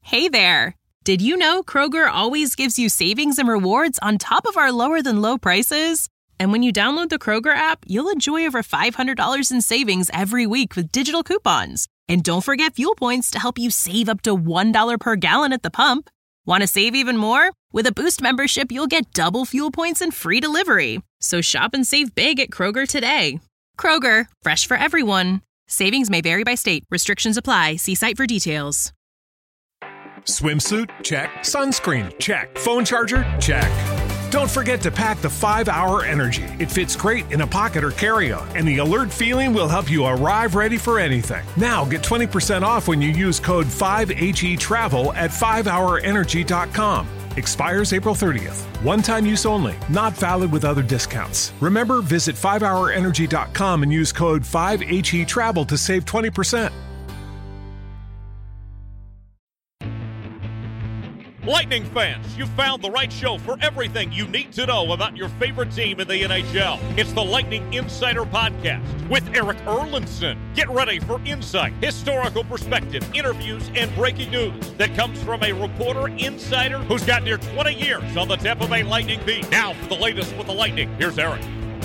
Hey there! Did you know Kroger always gives you savings and rewards on top of our lower-than-low prices? And when you download the Kroger app, you'll enjoy over $500 in savings every week with digital coupons. And don't forget fuel points to help you save up to $1 per gallon at the pump. Want to save even more? With a Boost membership, you'll get double fuel points and free delivery. So shop and save big at Kroger today. Kroger, fresh for everyone. Savings may vary by state. Restrictions apply. See site for details. Swimsuit? Check. Sunscreen? Check. Phone charger? Check. Don't forget to pack the 5-Hour Energy. It fits great in a pocket or carry-on, and the alert feeling will help you arrive ready for anything. Now get 20% off when you use code 5HETRAVEL at 5hourenergy.com. Expires April 30th. One-time use only. Not valid with other discounts. Remember, visit 5hourenergy.com and use code 5HETRAVEL to save 20%. Lightning fans, you found the right show for everything you need to know about your favorite team in the NHL. It's the Lightning Insider Podcast with Eric Erlandson. Get ready for insight, historical perspective, interviews, and breaking news that comes from a reporter insider who's got near 20 years on the Tampa Bay Lightning beat. Now for the latest with the Lightning, here's Eric.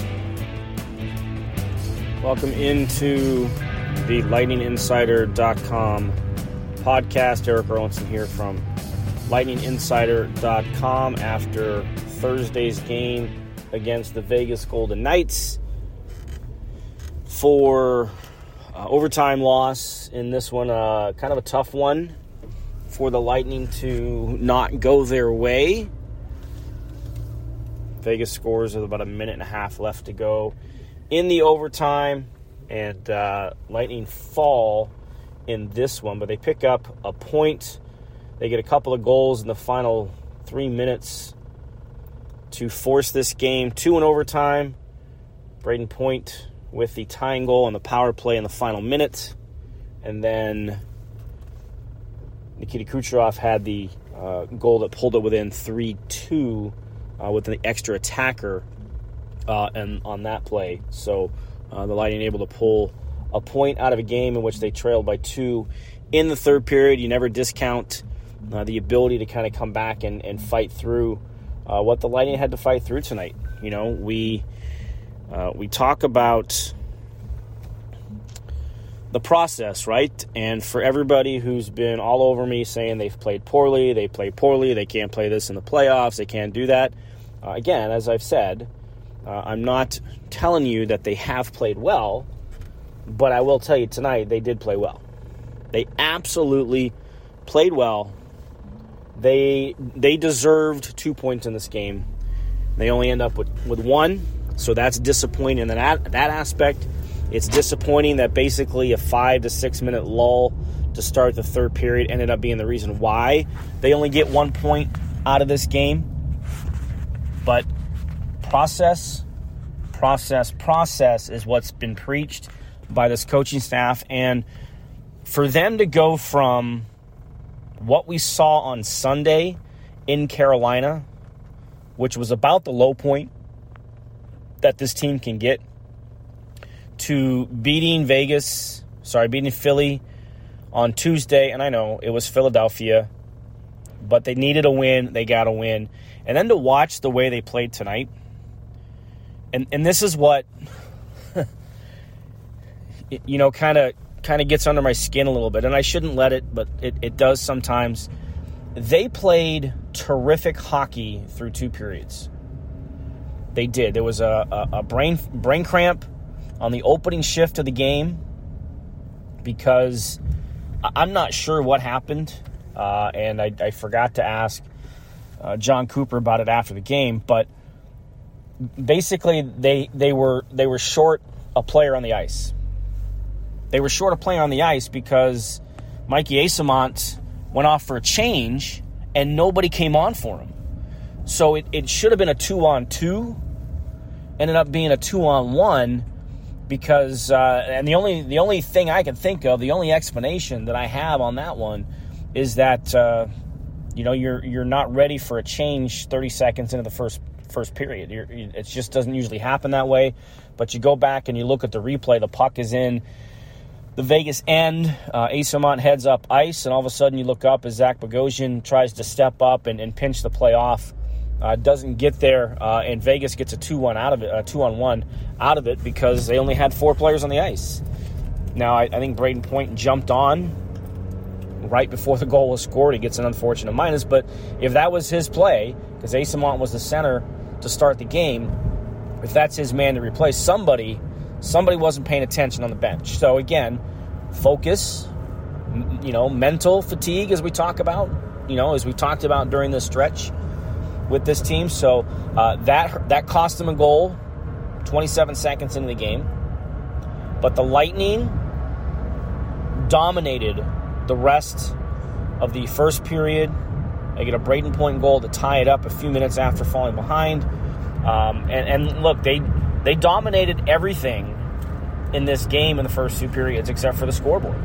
Welcome into the lightninginsider.com podcast. Eric Erlandson here from lightninginsider.com after Thursday's game against the Vegas Golden Knights for overtime loss in this one. Kind of a tough one for the Lightning to not go their way. Vegas scores with about a minute and a half left to go in the overtime, and Lightning fall in this one, but they pick up a point. They get a couple of goals in the final 3 minutes to force this game to an overtime. Brayden Point with the tying goal on the power play in the final minute. And then Nikita Kucherov had the goal that pulled it within 3-2 with the extra attacker and on that play. So the Lightning able to pull a point out of a game in which they trailed by 2 in the third period. You never discount the ability to kind of come back and fight through what the Lightning had to fight through tonight. You know, we talk about the process, right? And for everybody who's been all over me saying they've played poorly, they can't play this in the playoffs, they can't do that. Again, as I've said, I'm not telling you that they have played well, but I will tell you tonight they did play well. They absolutely played well. They deserved 2 points in this game. They only end up with 1, so that's disappointing in that aspect. It's disappointing that basically a 5 to 6 minute lull to start the third period ended up being the reason why they only get 1 point out of this game. But process is what's been preached by this coaching staff, and for them to go from what we saw on Sunday in Carolina, which was about the low point that this team can get, to beating Philly on Tuesday. And I know it was Philadelphia, but they needed a win. They got a win. And then to watch the way they played tonight, and this is what, you know, kind of gets under my skin a little bit, and I shouldn't let it, but it does sometimes. They played terrific hockey through 2 periods. They did. There was a brain cramp on the opening shift of the game because I'm not sure what happened, and I forgot to ask John Cooper about it after the game, but basically they were short a player on the ice. They were short a player on the ice because Mikey Eyssimont went off for a change and nobody came on for him. So it should have been a 2-on-2, ended up being a 2-on-1 because and the only thing I can think of, the only explanation that I have on that one is that you're not ready for a change 30 seconds into the first period. It just doesn't usually happen that way. But you go back and you look at the replay, the puck is in the Vegas end. Eyssimont heads up ice, and all of a sudden you look up as Zach Bogosian tries to step up and pinch the play off. Doesn't get there, and Vegas gets a 2-1 out of it, 2-on-1 out of it because they only had 4 players on the ice. Now, I think Braden Point jumped on right before the goal was scored. He gets an unfortunate minus, but if that was his play, because Eyssimont was the center to start the game, if that's his man to replace, somebody wasn't paying attention on the bench. So again, focus, mental fatigue as we talk about, as we talked about during this stretch with this team. So that cost them a goal 27 seconds into the game. But the Lightning dominated the rest of the first period. They get a Braden Point goal to tie it up a few minutes after falling behind. And look, they dominated everything in this game in the first 2 periods except for the scoreboard.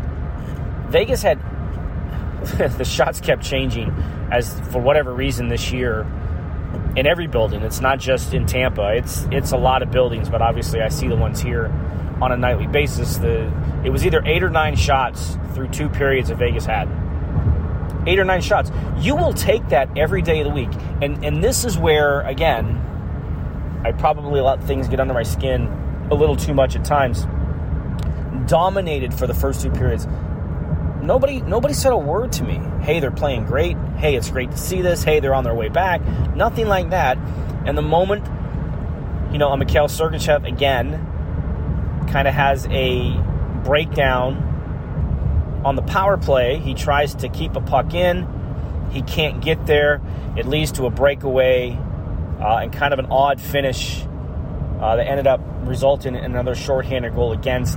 Vegas had the shots kept changing as for whatever reason this year in every building. It's not just in Tampa. It's a lot of buildings, but obviously I see the ones here on a nightly basis. It was either 8 or 9 shots through 2 periods that Vegas had. 8 or 9 shots. You will take that every day of the week. And this is where, again, I probably let things get under my skin a little too much at times. Dominated for the first 2 periods. Nobody said a word to me. Hey, they're playing great. Hey, it's great to see this. Hey, they're on their way back. Nothing like that. And the moment, Mikhail Sergachev, again, kind of has a breakdown on the power play. He tries to keep a puck in. He can't get there. It leads to a breakaway and kind of an odd finish that ended up resulting in another shorthanded goal against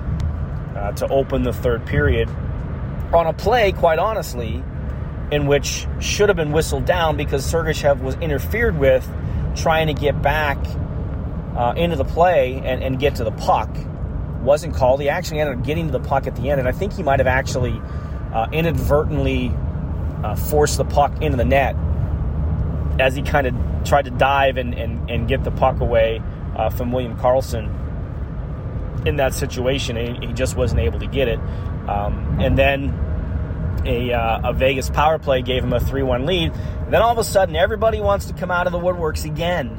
to open the third period on a play, quite honestly, in which should have been whistled down because Sergachev was interfered with trying to get back into the play and get to the puck. Wasn't called. He actually ended up getting to the puck at the end, and I think he might have actually inadvertently forced the puck into the net as he kind of tried to dive and get the puck away from William Karlsson in that situation, and he just wasn't able to get it. And then a Vegas power play gave him a 3-1 lead. And then all of a sudden, everybody wants to come out of the woodworks again.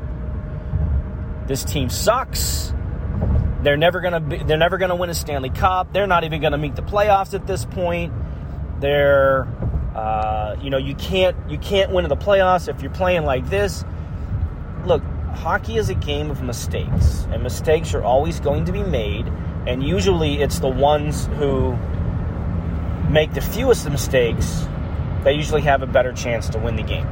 This team sucks. They're never gonna win a Stanley Cup. They're not even gonna make the playoffs at this point. They're, you can't win in the playoffs if you're playing like this. Look, hockey is a game of mistakes, and mistakes are always going to be made. And usually, it's the ones who make the fewest mistakes that usually have a better chance to win the game.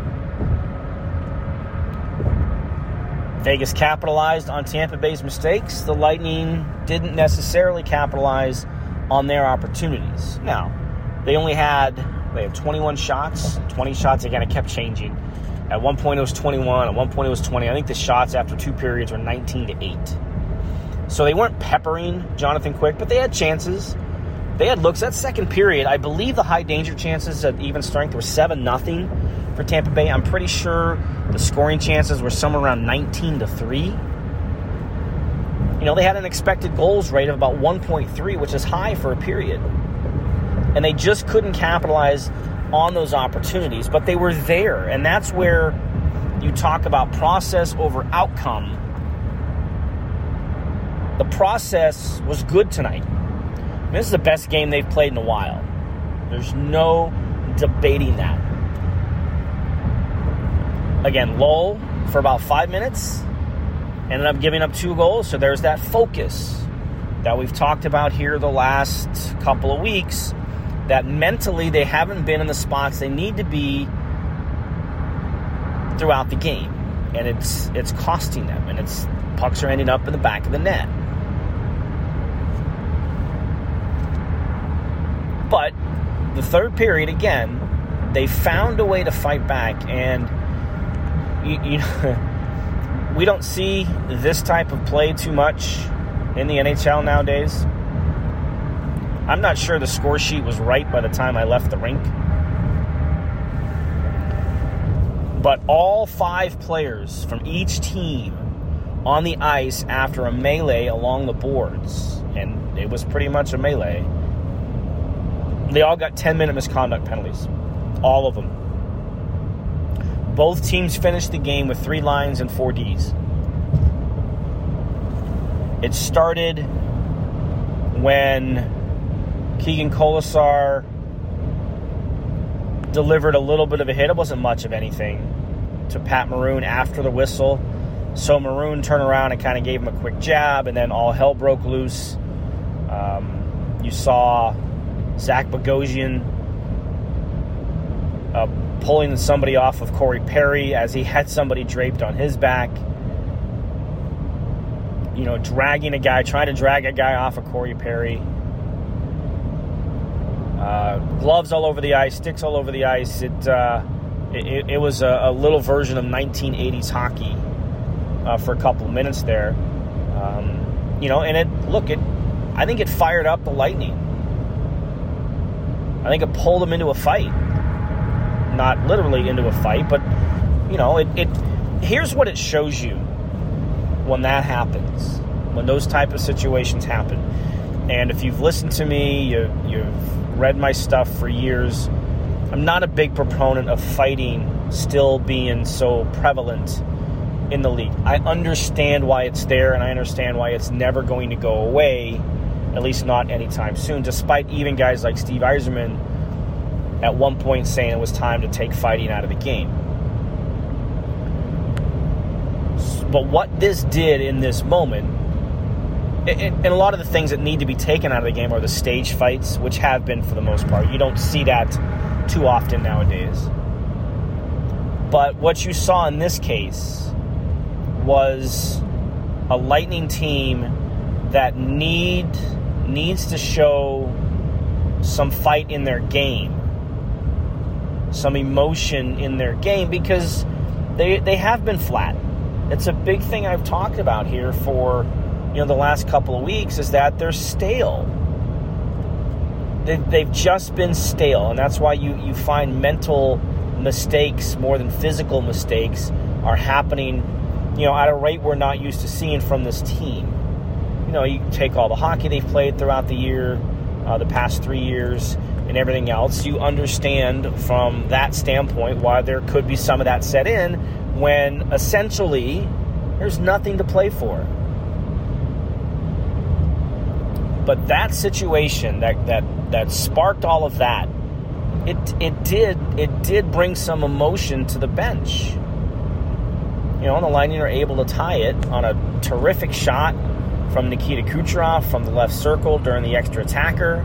Vegas capitalized on Tampa Bay's mistakes. The Lightning didn't necessarily capitalize on their opportunities. Now, they had 21 shots, 20 shots. Again, it kept changing. At one point, it was 21. At one point, it was 20. I think the shots after 2 periods were 19-8. So they weren't peppering Jonathan Quick, but they had chances. They had looks. That second period, I believe the high danger chances at even strength were 7-0 for Tampa Bay. I'm pretty sure the scoring chances were somewhere around 19-3. They had an expected goals rate of about 1.3, which is high for a period. And they just couldn't capitalize on those opportunities, but they were there. And that's where you talk about process over outcome. The process was good tonight. This is the best game they've played in a while. There's no debating that. Again, lull for about 5 minutes. Ended up giving up 2 goals. So there's that focus that we've talked about here the last couple of weeks. That mentally they haven't been in the spots they need to be throughout the game. And it's costing them. And pucks are ending up in the back of the net. But the third period, again, they found a way to fight back. And we don't see this type of play too much in the NHL nowadays. I'm not sure the score sheet was right by the time I left the rink. But all 5 players from each team on the ice after a melee along the boards, and it was pretty much a melee. They all got 10-minute misconduct penalties. All of them. Both teams finished the game with 3 lines and 4 Ds. It started when Keegan Colasar delivered a little bit of a hit. It wasn't much of anything to Pat Maroon after the whistle. So Maroon turned around and kind of gave him a quick jab, and then all hell broke loose. You saw Zach Bogosian pulling somebody off of Corey Perry as he had somebody draped on his back. Trying to drag a guy off of Corey Perry. Gloves all over the ice, sticks all over the ice. It was a little version of 1980s hockey for a couple of minutes there. I think it fired up the Lightning. I think it pulled them into a fight. Not literally into a fight, but, here's what it shows you when that happens, when those type of situations happen. And if you've listened to me, you've read my stuff for years, I'm not a big proponent of fighting still being so prevalent in the league. I understand why it's there, and I understand why it's never going to go away, at least not anytime soon, despite even guys like Steve Yzerman at one point saying it was time to take fighting out of the game. But what this did in this moment, and a lot of the things that need to be taken out of the game are the stage fights, which have been for the most part. You don't see that too often nowadays. But what you saw in this case was a Lightning team that needs to show some fight in their game, some emotion in their game, because they have been flat. It's a big thing I've talked about here for the last couple of weeks, is that they're stale. They've just been stale, and that's why you find mental mistakes more than physical mistakes are happening, at a rate we're not used to seeing from this team. You take all the hockey they've played throughout the year, the past 3 years, and everything else. You understand from that standpoint why there could be some of that set in when essentially there's nothing to play for. But that situation that sparked all of that, it did bring some emotion to the bench. The Lightning are able to tie it on a terrific shot from Nikita Kucherov from the left circle during the extra attacker,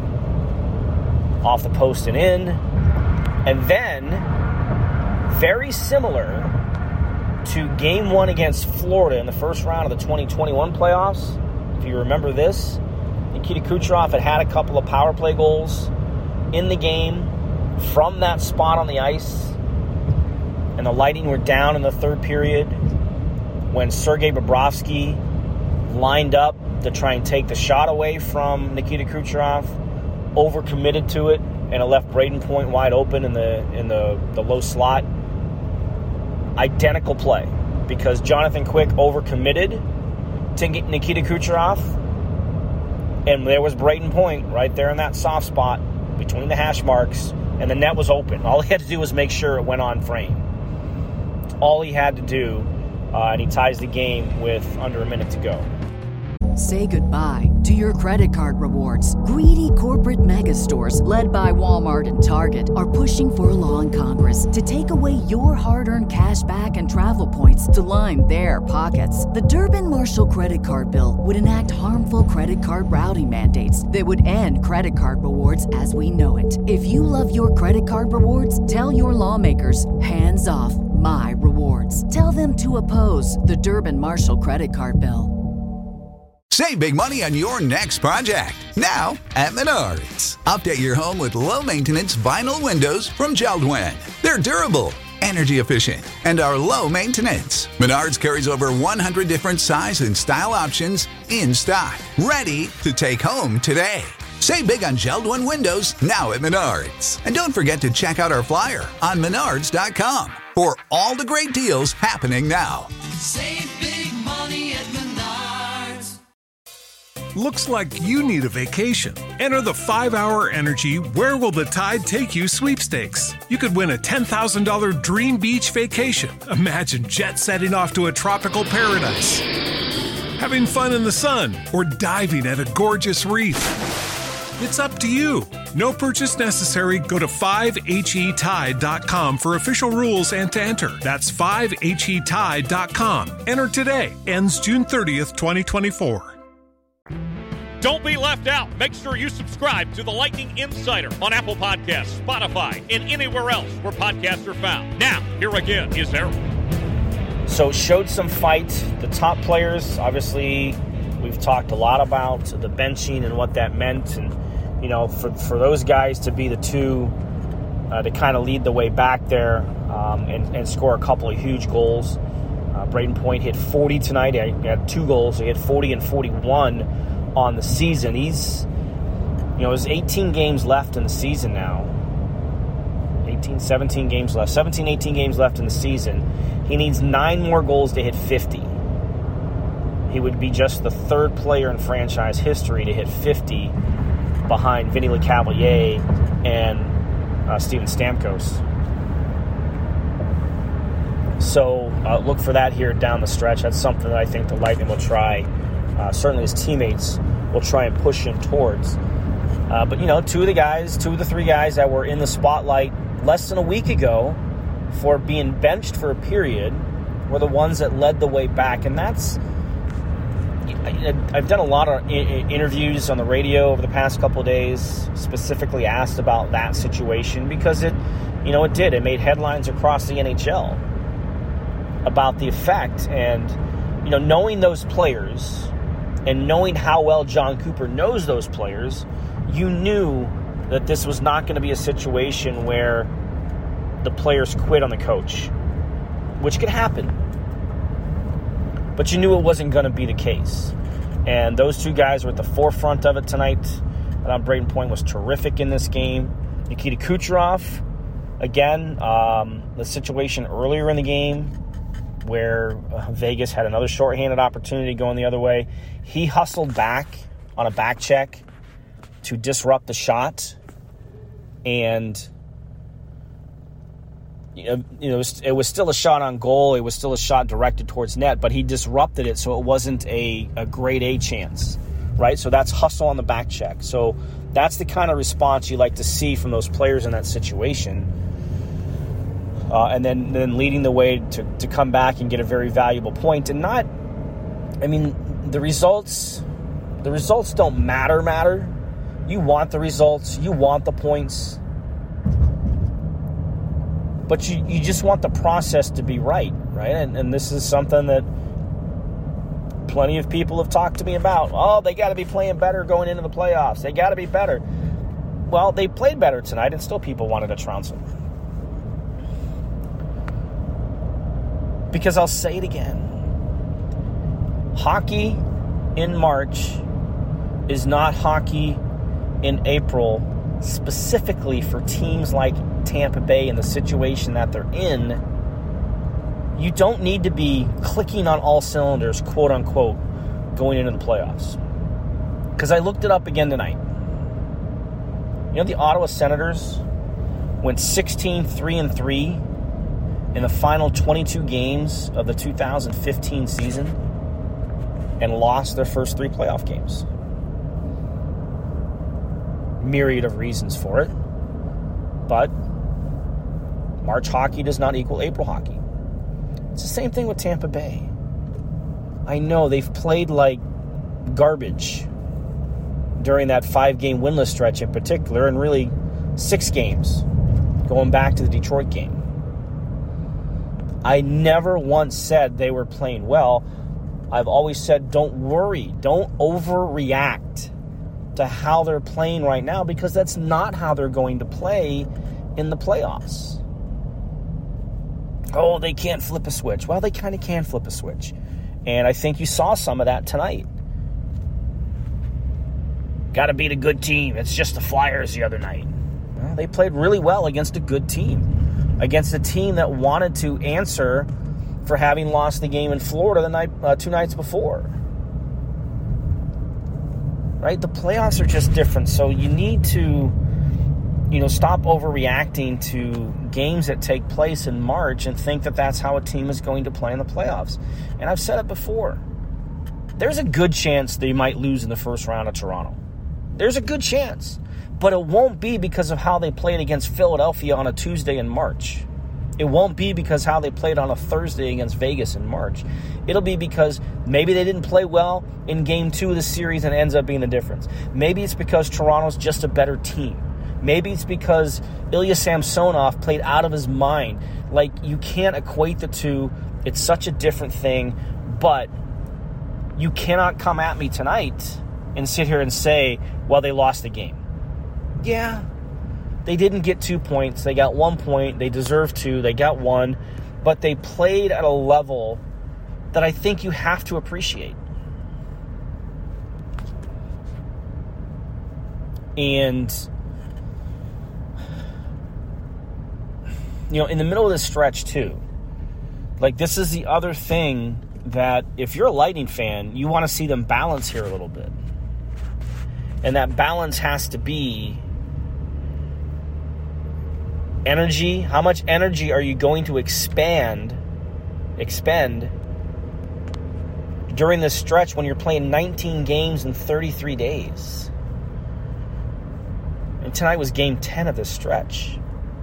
off the post and in. And then, very similar to Game 1 against Florida in the first round of the 2021 playoffs, if you remember this, Nikita Kucherov had a couple of power play goals in the game from that spot on the ice, and the Lightning were down in the third period when Sergei Bobrovsky lined up to try and take the shot away from Nikita Kucherov, overcommitted to it, and it left Braden Point wide open in the low slot. Identical play, because Jonathan Quick overcommitted to Nikita Kucherov, and there was Braden Point right there in that soft spot between the hash marks, and the net was open. All he had to do was make sure it went on frame. All he had to do, and he ties the game with under a minute to go. Say goodbye to your credit card rewards. Greedy corporate mega stores, led by Walmart and Target, are pushing for a law in Congress to take away your hard-earned cash back and travel points to line their pockets. The Durbin-Marshall credit card bill would enact harmful credit card routing mandates that would end credit card rewards as we know it. If you love your credit card rewards, tell your lawmakers, hands off my rewards. Tell them to oppose the Durbin-Marshall credit card bill. Save big money on your next project, now at Menards. Update your home with low-maintenance vinyl windows from JELD-WEN. They're durable, energy efficient, and are low maintenance. Menards carries over 100 different size and style options in stock, ready to take home today. Save big on JELD-WEN windows now at Menards. And don't forget to check out our flyer on Menards.com for all the great deals happening now. Save big money at Menards. Looks like you need a vacation. Enter the 5-Hour Energy Where Will the Tide Take You sweepstakes. You could win a $10,000 dream beach vacation. Imagine jet setting off to a tropical paradise, having fun in the sun, or diving at a gorgeous reef. It's up to you. No purchase necessary. Go to 5HETide.com for official rules and to enter. That's 5HETide.com. Enter today. Ends June 30th, 2024. Don't be left out. Make sure you subscribe to the Lightning Insider on Apple Podcasts, Spotify, and anywhere else where podcasts are found. Now, here again is Eric. So showed some fight. The top players, obviously, we've talked a lot about the benching and what that meant. And, you know, for those guys to be the two to kind of lead the way back there and score a couple of huge goals. Braden Point hit 40 tonight. He had 2 goals. He hit 40 and 41 on the season. He's, you know, there's 18 games left in the season now. 17 games left. 18 games left in the season. He needs 9 more goals to hit 50. He would be just the 3rd player in franchise history to hit 50 behind Vinny LeCavalier and Steven Stamkos. So look for that here down the stretch. That's something that I think the Lightning will try. Certainly his teammates will try and push him towards. But, you know, 2 of the 3 guys that were in the spotlight less than a week ago for being benched for a period were the ones that led the way back. And that's... I've done a lot of interviews on the radio over the past couple of days, specifically asked about that situation because it did. It made headlines across the NHL about the effect. And, you know, knowing those players and knowing how well John Cooper knows those players, you knew that this was not going to be a situation where the players quit on the coach, which could happen. But you knew it wasn't going to be the case. And those 2 guys were at the forefront of it tonight. Braden Point was terrific in this game. Nikita Kucherov, again, the situation earlier in the game where Vegas had another shorthanded opportunity going the other way. He hustled back on a back check to disrupt the shot. And it was still a shot on goal. It was still a shot directed towards net, but he disrupted it so it wasn't a grade A chance, right? So that's hustle on the back check. So that's the kind of response you like to see from those players in that situation. And then leading the way to come back and get a very valuable point. And the results don't matter. You want the results. You want the points. But you just want the process to be right? And this is something that plenty of people have talked to me about. Oh, they got to be playing better going into the playoffs. They got to be better. Well, they played better tonight, and still people wanted to trounce them. Because I'll say it again. Hockey in March is not hockey in April, specifically for teams like Tampa Bay in the situation that they're in. You don't need to be clicking on all cylinders, quote unquote, going into the playoffs. Because I looked it up again tonight. You know, the Ottawa Senators went 16-3-3 in the final 22 games of the 2015 season and lost their first 3 playoff games. Myriad of reasons for it. But March hockey does not equal April hockey. It's the same thing with Tampa Bay. I know they've played like garbage during that 5-game winless stretch in particular, and really 6 games going back to the Detroit game. I never once said they were playing well. I've always said don't worry, don't overreact to how they're playing right now, because that's not how they're going to play in the playoffs. Oh, they can't flip a switch. Well, they kind of can flip a switch. And I think you saw some of that tonight. Got to beat a good team. It's just the Flyers the other night. Well, they played really well against a good team. Against a team that wanted to answer for having lost the game in Florida 2 nights before. right? The playoffs are just different. So you need to, stop overreacting to games that take place in March and think that that's how a team is going to play in the playoffs. And I've said it before. There's a good chance they might lose in the first round of Toronto. There's a good chance. But it won't be because of how they played against Philadelphia on a Tuesday in March. It won't be because how they played on a Thursday against Vegas in March. It'll be because maybe they didn't play well in Game 2 of the series and it ends up being the difference. Maybe it's because Toronto's just a better team. Maybe it's because Ilya Samsonov played out of his mind. Like, you can't equate the two. It's such a different thing. But you cannot come at me tonight and sit here and say, well, they lost the game. Yeah, they didn't get 2 points. They got 1 point. They deserved 2. They got 1. But they played at a level that I think you have to appreciate. And, in the middle of this stretch, too, like, this is the other thing that if you're a Lightning fan, you want to see them balance here a little bit. And that balance has to be energy. How much energy are you going to expend during this stretch when you're playing 19 games in 33 days? And tonight was game 10 of this stretch.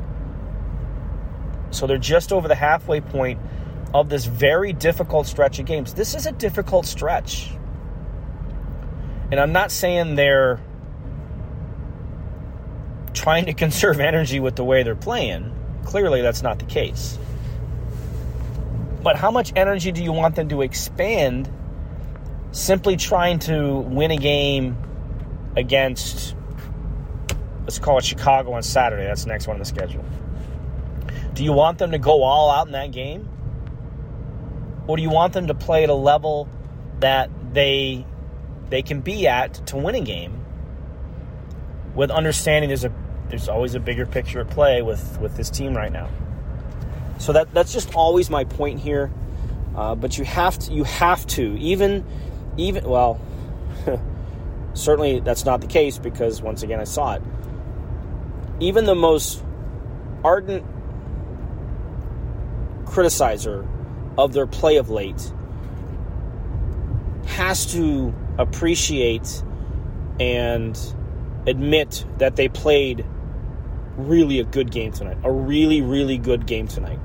So they're just over the halfway point of this very difficult stretch of games. This is a difficult stretch. And I'm not saying they're trying to conserve energy with the way they're playing. Clearly, that's not the case. But how much energy do you want them to expend simply trying to win a game against, let's call it Chicago on Saturday? That's the next one on the schedule. Do you want them to go all out in that game? Or do you want them to play at a level that they can be at to win a game, with understanding there's always a bigger picture at play with this team right now? So that's just always my point here. But you have to even well, certainly that's not the case, because once again I saw it. Even the most ardent criticizer of their play of late has to appreciate and admit that they played really a good game tonight. A really, really good game tonight.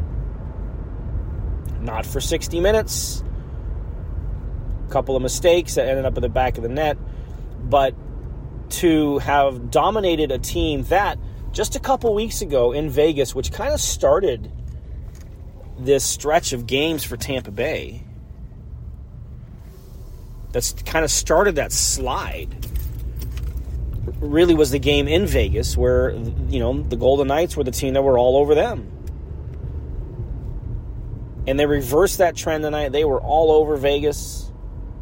Not for 60 minutes. A couple of mistakes that ended up in the back of the net. But to have dominated a team that just a couple weeks ago in Vegas, which kind of started this stretch of games for Tampa Bay, that's kind of started that slide, really was the game in Vegas where, the Golden Knights were the team that were all over them. And they reversed that trend tonight. They were all over Vegas.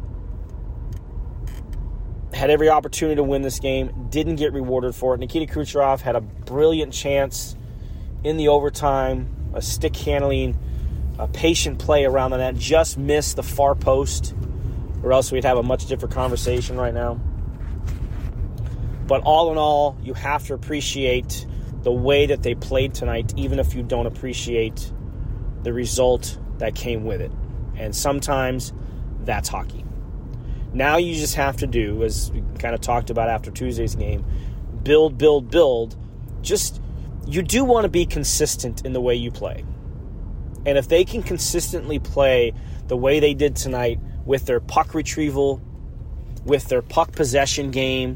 Had every opportunity to win this game. Didn't get rewarded for it. Nikita Kucherov had a brilliant chance in the overtime. A stick handling, a patient play around the net. Just missed the far post, or else we'd have a much different conversation right now. But all in all, you have to appreciate the way that they played tonight, even if you don't appreciate the result that came with it. And sometimes that's hockey. Now you just have to do, as we kind of talked about after Tuesday's game, build. Just, you do want to be consistent in the way you play. And if they can consistently play the way they did tonight with their puck retrieval, with their puck possession game,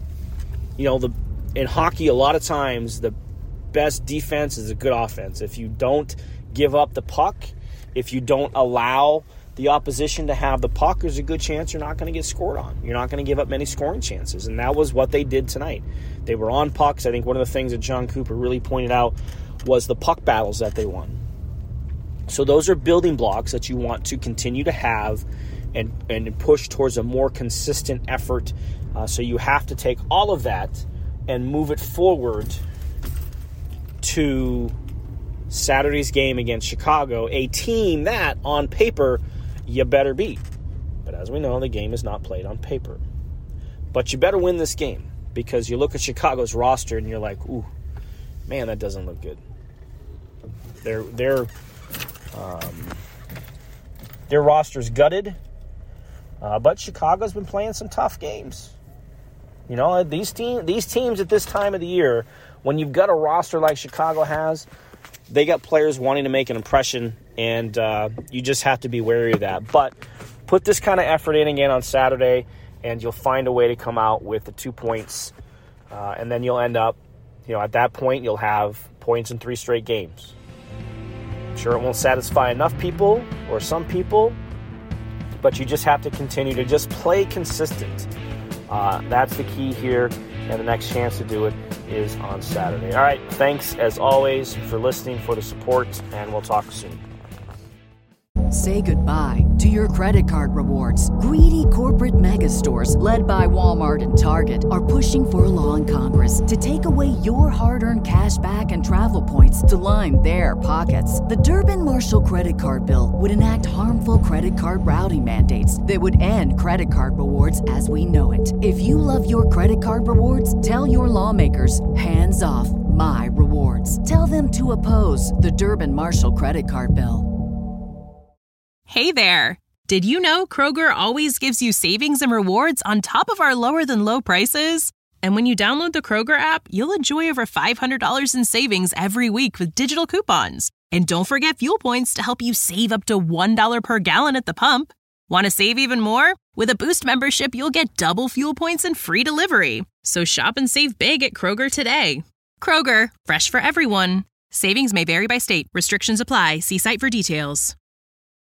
in hockey, a lot of times the best defense is a good offense. If you don't give up the puck, if you don't allow the opposition to have the puck, there's a good chance you're not going to get scored on. You're not going to give up many scoring chances, and that was what they did tonight. They were on pucks. I think one of the things that John Cooper really pointed out was the puck battles that they won. So those are building blocks that you want to continue to have and push towards a more consistent effort. So you have to take all of that and move it forward to Saturday's game against Chicago, a team that, on paper, you better beat. But as we know, the game is not played on paper. But you better win this game, because you look at Chicago's roster and you're like, ooh, man, that doesn't look good. Their roster's gutted, but Chicago's been playing some tough games. You know, these teams at this time of the year, when you've got a roster like Chicago has, they got players wanting to make an impression, and you just have to be wary of that. But put this kind of effort in again on Saturday, and you'll find a way to come out with the 2 points. And then you'll end up, at that point, you'll have points in 3 straight games. I'm sure it won't satisfy enough people or some people, but you just have to continue to just play consistent. That's the key here, and the next chance to do it is on Saturday. All right, thanks as always for listening, for the support, and we'll talk soon. Say goodbye to your credit card rewards. Greedy corporate mega stores, led by Walmart and Target, are pushing for a law in Congress to take away your hard-earned cash back and travel points to line their pockets. The Durbin-Marshall credit card bill would enact harmful credit card routing mandates that would end credit card rewards as we know it. If you love your credit card rewards, tell your lawmakers, hands off my rewards. Tell them to oppose the Durbin-Marshall credit card bill. Hey there! Did you know Kroger always gives you savings and rewards on top of our lower-than-low prices? And when you download the Kroger app, you'll enjoy over $500 in savings every week with digital coupons. And don't forget fuel points to help you save up to $1 per gallon at the pump. Want to save even more? With a Boost membership, you'll get double fuel points and free delivery. So shop and save big at Kroger today. Kroger, fresh for everyone. Savings may vary by state. Restrictions apply. See site for details.